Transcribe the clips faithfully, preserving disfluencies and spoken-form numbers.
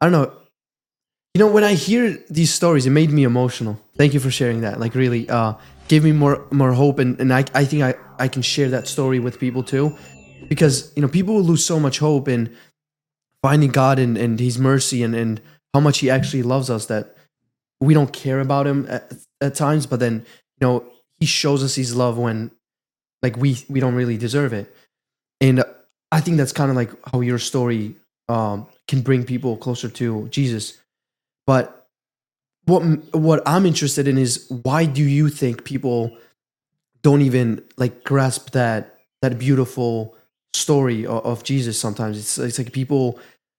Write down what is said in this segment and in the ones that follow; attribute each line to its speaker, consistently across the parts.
Speaker 1: I don't know. You know, when I hear these stories, it made me emotional. Thank you for sharing that. Like, really, uh, gave me more more hope, and, and I I think I I can share that story with people too, because you know people will lose so much hope in finding God and, and His mercy and and how much He actually loves us that we don't care about Him at, at times, but then you know He shows us His love when like we we don't really deserve it, and I think that's kind of like how your story um, can bring people closer to Jesus. But what what I'm interested in is why do you think people don't even like grasp that that beautiful story of, of Jesus? Sometimes it's it's like people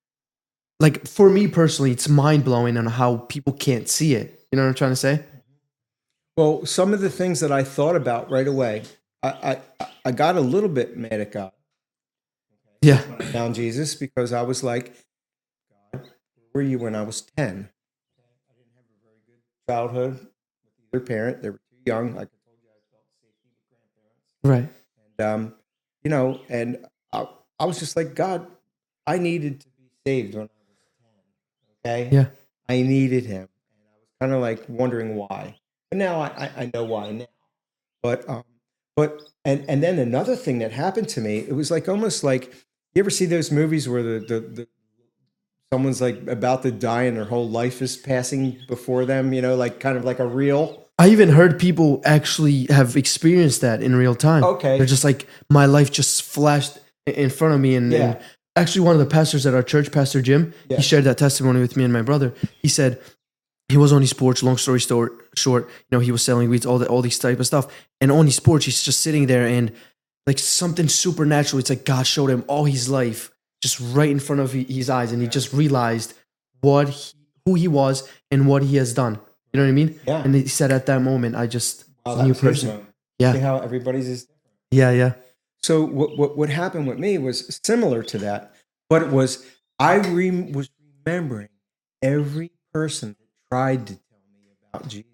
Speaker 1: like for me personally, it's mind blowing on how people can't see it. You know what I'm trying to say?
Speaker 2: Well, some of the things that I thought about right away, I I, I got a little bit mad at God
Speaker 1: Yeah,
Speaker 2: when I found Jesus because I was like, God, where were you when I was ten? I didn't have a very good childhood with either parent. They were too young. Like I told you, I felt safety with grandparents.
Speaker 1: right.
Speaker 2: And, um, you know, and I, I was just like, God, I needed to be saved when I was ten. Okay.
Speaker 1: Yeah,
Speaker 2: I needed him. And I was kind of like wondering why. But now I, I, I know why now. But, um, but, and, and then another thing that happened to me, it was like almost like, you ever see those movies where the, the, the someone's like about to die and their whole life is passing before them, you know, like kind of like a reel.
Speaker 1: I even heard people actually have experienced that in real time.
Speaker 2: Okay.
Speaker 1: They're just like my life just flashed i- in front of me, and,
Speaker 2: Yeah.
Speaker 1: and actually one of the pastors at our church, Pastor Jim,
Speaker 2: Yeah.
Speaker 1: he shared that testimony with me and my brother. He said he was on his porch. Long story short, short, you know, he was selling weeds, all the all these type of stuff, and on his porch, he's just sitting there, and like something supernatural. It's like God showed him all his life just right in front of he- his eyes, and he just realized what he, who he was and what he has done. You know what I mean?
Speaker 2: Yeah.
Speaker 1: And he said at that moment, I just
Speaker 2: Wow,
Speaker 1: was a
Speaker 2: that
Speaker 1: new
Speaker 2: was his
Speaker 1: person.
Speaker 2: moment.
Speaker 1: Yeah.
Speaker 2: See how everybody's is different.
Speaker 1: Yeah, yeah.
Speaker 2: So what, what what happened with me was similar to that, but it was I re- was remembering every person that tried to tell me about Jesus.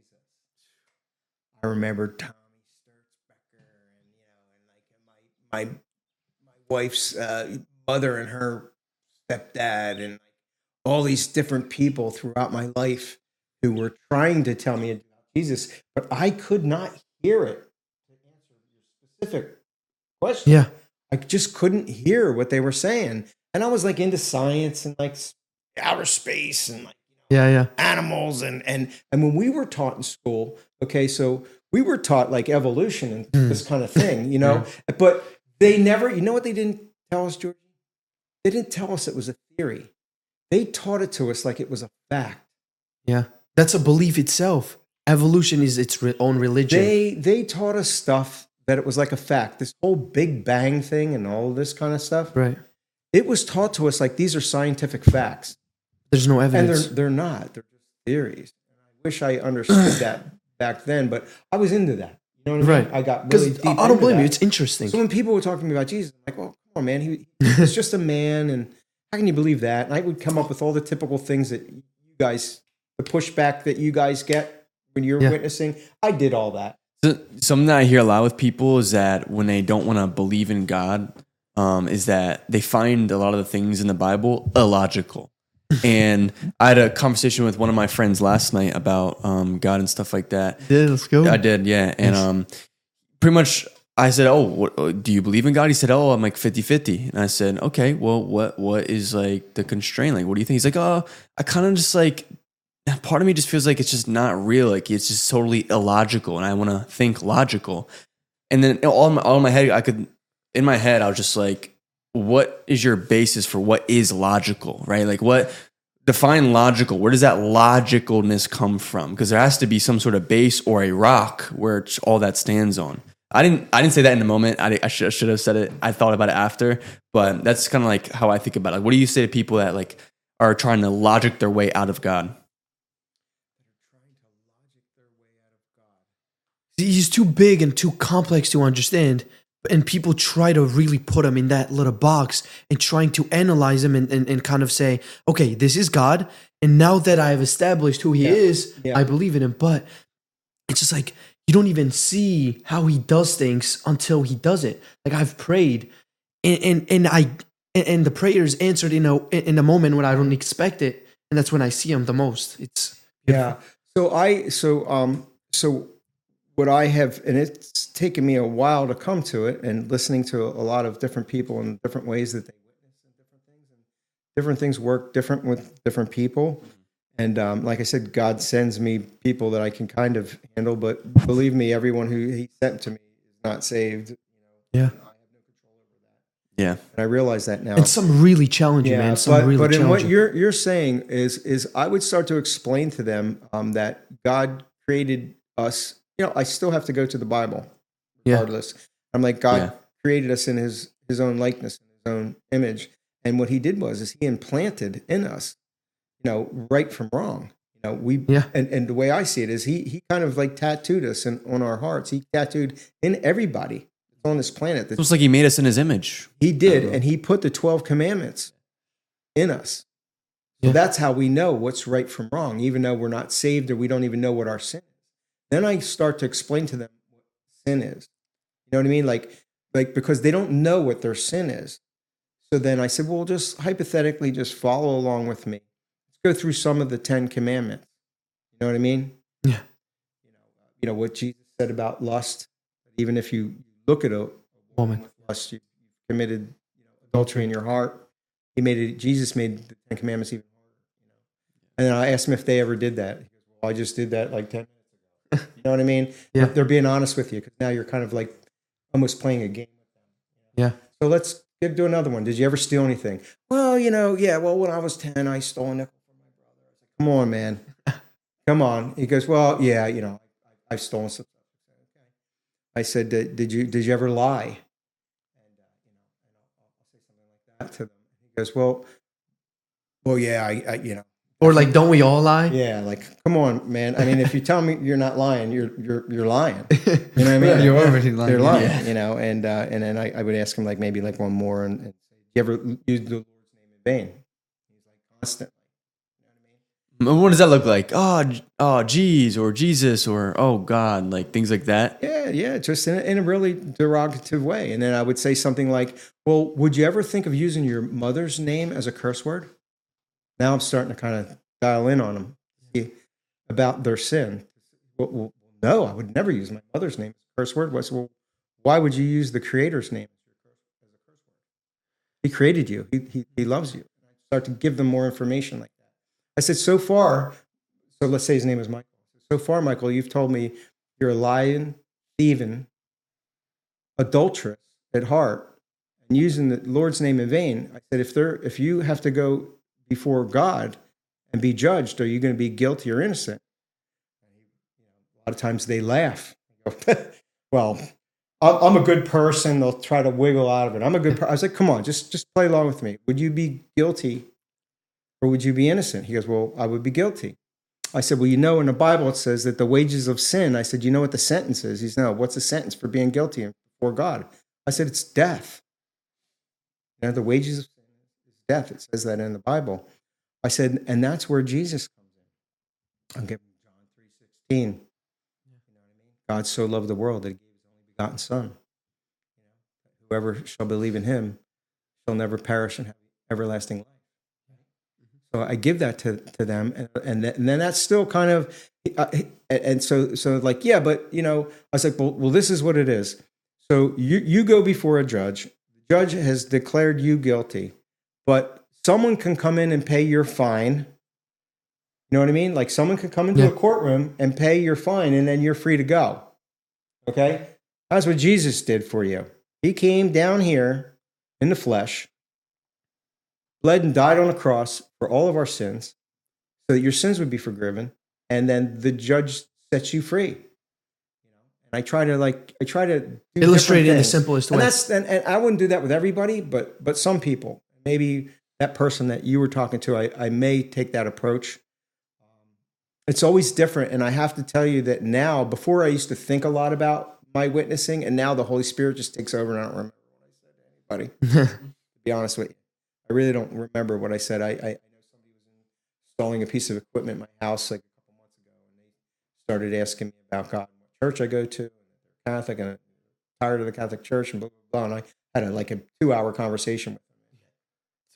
Speaker 2: I remembered Tommy Sturzbecker and you know and like my my my wife's uh, mother and her stepdad and like all these different people throughout my life who were trying to tell me about Jesus, but I could not hear it. To answer your specific question,
Speaker 1: Yeah.
Speaker 2: I just couldn't hear what they were saying, and I was like into science and like outer space and like
Speaker 1: Yeah, yeah.
Speaker 2: animals and and and when we were taught in school, okay, so we were taught like evolution and
Speaker 1: Mm.
Speaker 2: this kind of thing, you know, but they never, you know what they didn't tell us, George? They didn't tell us it was a theory. They taught it to us like it was a fact.
Speaker 1: Yeah. That's a belief itself. Evolution is its re- own religion.
Speaker 2: They they taught us stuff that it was like a fact. This whole Big Bang thing and all this kind of stuff.
Speaker 1: Right.
Speaker 2: It was taught to us like these are scientific facts.
Speaker 1: There's no
Speaker 2: And they're
Speaker 1: evidence.
Speaker 2: they're not. They're just theories. And I wish I understood that back then, but I was into that. You know what I mean?
Speaker 1: Right.
Speaker 2: I got really
Speaker 1: Because
Speaker 2: deep
Speaker 1: I don't
Speaker 2: into
Speaker 1: blame you.
Speaker 2: that.
Speaker 1: It's interesting.
Speaker 2: So when people were talking to me about Jesus, I'm like, well, come on, man. He, he's just a man. And how can you believe that? And I would come up with all the typical things that you guys, the pushback that you guys get when you're
Speaker 1: Yeah.
Speaker 2: witnessing. I did all that.
Speaker 3: So, something that I hear a lot with people is that when they don't want to believe in God, um, is that they find a lot of the things in the Bible illogical. And I had a conversation with one of my friends last night about um, God and stuff like that.
Speaker 1: Yeah, let's go.
Speaker 3: I did, yeah. And um, pretty much I said, oh, what, do you believe in God? He said, oh, I'm like fifty-fifty. And I said, okay, well, what what is like the constraint? Like, what do you think? He's like, oh, I kind of just like, part of me just feels like it's just not real. Like, it's just totally illogical. And I want to think logical. And then all in my, all in my head, I could, in my head, I was just like, what is your basis for what is logical, right? Like what, define logical. Where does that logicalness come from? Because there has to be some sort of base or a rock where it's all that stands on. I didn't, I didn't say that in the moment. I, I should, I should have said it. I thought about it after, but that's kind of like how I think about it. Like, what do you say to people that like are trying to logic their way out of God?
Speaker 1: He's too big and too complex to understand, and people try to really put him in that little box and trying to analyze him and, and, and kind of say, okay, this is God, and now that I've established who he
Speaker 2: Yeah.
Speaker 1: is,
Speaker 2: Yeah.
Speaker 1: I believe in him. But it's just like you don't even see how he does things until he does it. Like I've prayed, and and, and I and, and the prayers answered in a in a moment when I don't expect it, and that's when I see him the most. It's
Speaker 2: Yeah. So I so um so what I have, and it's taken me a while to come to it, and listening to a lot of different people and different ways that they witness and different things, and different things work different with different people. And um, like I said, God sends me people that I can kind of handle, but believe me, everyone who He sent to me is not saved. You know,
Speaker 1: yeah,
Speaker 2: I have no control over that,
Speaker 3: Yeah.
Speaker 2: and I realize that now.
Speaker 1: and some really challenging,
Speaker 2: Yeah,
Speaker 1: man. Some
Speaker 2: but
Speaker 1: really
Speaker 2: but in what
Speaker 1: challenging.
Speaker 2: you're you're saying is is I would start to explain to them um, that God created us. You know, I still have to go to the Bible,
Speaker 1: Yeah.
Speaker 2: regardless. I'm like, God
Speaker 3: Yeah.
Speaker 2: created us in His His own likeness, in His own image, and what He did was is He implanted in us, you know, right from wrong. You know, we
Speaker 1: Yeah.
Speaker 2: and and the way I see it is He He kind of like tattooed us in, on our hearts. He tattooed in everybody on this planet.
Speaker 3: It's almost like he made us in his image.
Speaker 2: He did, and He put the twelve commandments in us. So
Speaker 1: Yeah.
Speaker 2: that's how we know what's right from wrong, even though we're not saved or we don't even know what our sin is. Then I start to explain to them what sin is. You know what I mean? Like, like because they don't know what their sin is. So then I said, well, just hypothetically, just follow along with me. Let's go through some of the Ten Commandments. You know what I mean?
Speaker 1: Yeah.
Speaker 2: You know, uh, you know what Jesus said about lust. Even if you look at a, a
Speaker 1: Woman.
Speaker 2: with lust, you, you've committed you know, adultery in your heart. He made it. Jesus made the Ten Commandments even harder. You know? And then I asked him if they ever did that. He goes, well, I just did that like ten minutes ago. You know what I mean?
Speaker 1: Yeah.
Speaker 2: They're being honest with you because now you're kind of like almost playing a game with them.
Speaker 1: Yeah.
Speaker 2: So let's get, do another one. Did you ever steal anything? Well, you know, yeah. Well, when I was ten, I stole a nickel from my brother. I was like, come on, man. Come on. He goes, well, yeah, you know, I, I've stolen some stuff. I said, okay. I said, did, did you did you ever lie? And uh, you know, and I'll, I'll say something like that to them. He goes, well, well, yeah, I, I you know.
Speaker 1: Or like, don't we all lie?
Speaker 2: Yeah, like, come on, man. I mean, if you tell me you're not lying, you're you're you're lying. You know what I mean?
Speaker 1: You're already lying.
Speaker 2: They're lying,
Speaker 3: Yeah.
Speaker 2: you know. And uh, and then I, I would ask him like maybe like one more, and, and say, "Do you ever use the Lord's name in vain?" He's like constantly. You know what I mean?
Speaker 3: What does that look like? Oh, j- oh, geez, or Jesus, or oh God, like things like that.
Speaker 2: Yeah, yeah, just in a, in a really derogative way. And then I would say something like, "Well, would you ever think of using your mother's name as a curse word?" Now I'm starting to kind of dial in on them see, about their sin. Well, well, no, I would never use my mother's name as a curse word. I said, well, why would you use the Creator's name as a curse word? He created you. He, he, he loves you. And I start to give them more information like that. I said, so far, so let's say his name is Michael. So far, Michael, you've told me you're a lying, thieving, adulteress at heart, and using the Lord's name in vain. I said, if there, if you have to go before God and be judged, are you going to be guilty or innocent? A lot of times they laugh. Well, I'm I'm a good person. They'll try to wiggle out of it. I'm a good person. I was like, come on, just just play along with me. Would you be guilty or would you be innocent? He goes, well, I would be guilty. I said, well, you know, in the Bible it says that the wages of sin. I said, you know what the sentence is? He's no, what's the sentence for being guilty before God? I said, it's death. You know, the wages of sin is death. It says that in the Bible. I said, and that's where Jesus comes in. I'm giving John three sixteen. You know what I mean? God so loved the world that he gave his only begotten Son. You know, whoever shall believe in him shall never perish and have everlasting life. So I give that to, to them, and and, th- and then that's still kind of, uh, and so so like yeah, but you know, I was like, well, well, this is what it is. So you you go before a judge. The judge has declared you guilty, but someone can come in and pay your fine. You know what I mean? Like someone could come into
Speaker 1: Yeah.
Speaker 2: a courtroom and pay your fine, and then you're free to go. Okay, that's what Jesus did for you. He came down here in the flesh, bled and died on a cross for all of our sins, so that your sins would be forgiven, and then the judge sets you free. You know, and I try to like I try to do
Speaker 1: Illustrate it in the
Speaker 2: things.
Speaker 1: simplest
Speaker 2: And
Speaker 1: way.
Speaker 2: that's and, and I wouldn't do that with everybody, but but some people, maybe that person that you were talking to, I, I may take that approach. Um, it's always different, and I have to tell you that now. Before I used to think a lot about my witnessing, and now the Holy Spirit just takes over, and I don't remember what I said to anybody. To be honest with you, I really don't remember what I said. I, I, I know somebody was installing a piece of equipment in my house like a couple months ago, and they started asking me about God and what church I go to, and they're Catholic, and I'm tired of the Catholic Church, and blah blah blah. And I had a, like a two hour conversation with them.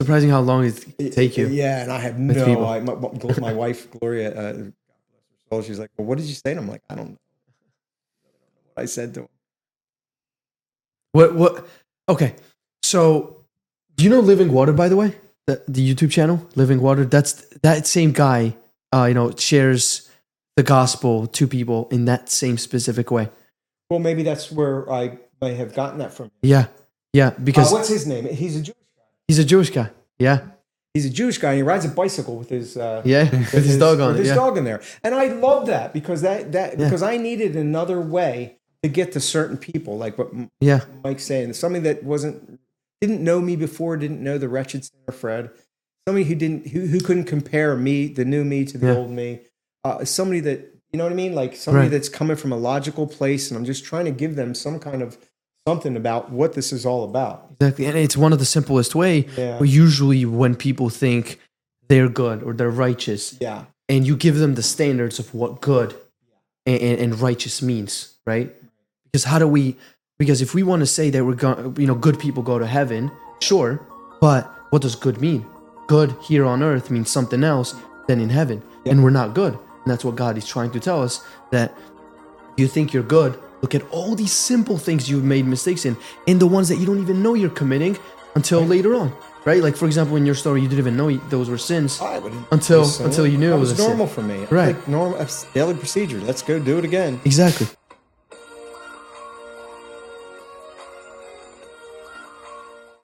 Speaker 1: Surprising how long it take you.
Speaker 2: Yeah, and I have
Speaker 1: with
Speaker 2: no.
Speaker 1: people.
Speaker 2: I, my, my my wife Gloria, uh, God bless her soul, she's like, "Well, what did you say?" And I'm like, "I don't know what I said to him."
Speaker 1: What what? Okay, so do you know Living Water? By the way, the, the YouTube channel Living Water. That's that same guy. Uh, you know, shares the gospel to people in that same specific way.
Speaker 2: Well, maybe that's where I may have gotten that from.
Speaker 1: Yeah, yeah.
Speaker 2: Uh,
Speaker 1: Because
Speaker 2: what's his name? He's a Jewish guy.
Speaker 1: he's a Jewish guy. Yeah,
Speaker 2: He's a Jewish guy, and he rides a bicycle with his uh,
Speaker 1: yeah. With his dog on
Speaker 2: with
Speaker 1: it.
Speaker 2: his
Speaker 1: Yeah,
Speaker 2: dog in there. And I love that because that that
Speaker 1: Yeah.
Speaker 2: because I needed another way to get to certain people, like what M-
Speaker 1: yeah,
Speaker 2: Mike's saying. Somebody that wasn't didn't know me before, didn't know the wretched sinner Fred. Somebody who didn't who, who couldn't compare me, the new me, to the
Speaker 1: Yeah.
Speaker 2: old me. Uh, somebody that you know what I mean, like somebody
Speaker 1: Right.
Speaker 2: that's coming from a logical place, and I'm just trying to give them some kind of something about what this is all about.
Speaker 1: exactly. And it's one of the simplest way.
Speaker 2: Yeah.
Speaker 1: But usually, when people think they're good or they're righteous,
Speaker 2: Yeah.
Speaker 1: and you give them the standards of what good and, and, and righteous means, right? Because how do we? Because if we want to say that we're going, you know, good people go to heaven, sure, but what does good mean? Good here on earth means something else than in heaven,
Speaker 2: Yep.
Speaker 1: and we're not good. And that's what God is trying to tell us, that you think you're good. Look at all these simple things you've made mistakes in, and the ones that you don't even know you're committing until later on, right? Like for example, in your story, you didn't even know those were sins.
Speaker 2: I would
Speaker 1: Until-
Speaker 2: assume
Speaker 1: until you knew
Speaker 2: that
Speaker 1: it was
Speaker 2: was
Speaker 1: a sin.
Speaker 2: normal for me.
Speaker 1: Right.
Speaker 2: Like normal, it's daily procedure. Let's go do it again.
Speaker 1: Exactly.